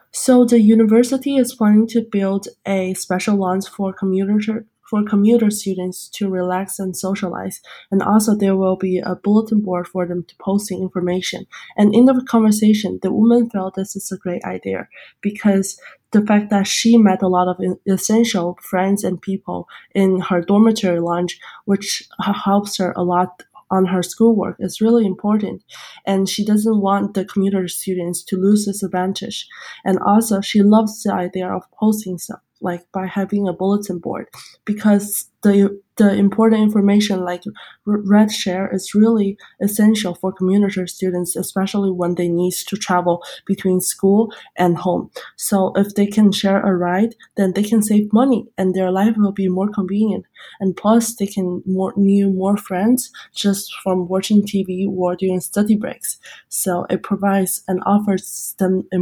So the university is planning to build a special lounge for commuter students to relax and socialize. And also there will be a bulletin board for them to posting information. And in the conversation, the woman felt this is a great idea because the fact that she met a lot of essential friends and people in her dormitory lounge, which helps her a lot on her schoolwork, is really important. And she doesn't want the commuter students to lose this advantage. And also, she loves the idea of posting stuff, like by having a bulletin board, because the important information like red share is really essential for commuter students, especially when they need to travel between school and home. So if they can share a ride, then they can save money and their life will be more convenient. And plus, they can knew more friends just from watching TV or during study breaks. So it provides and offers them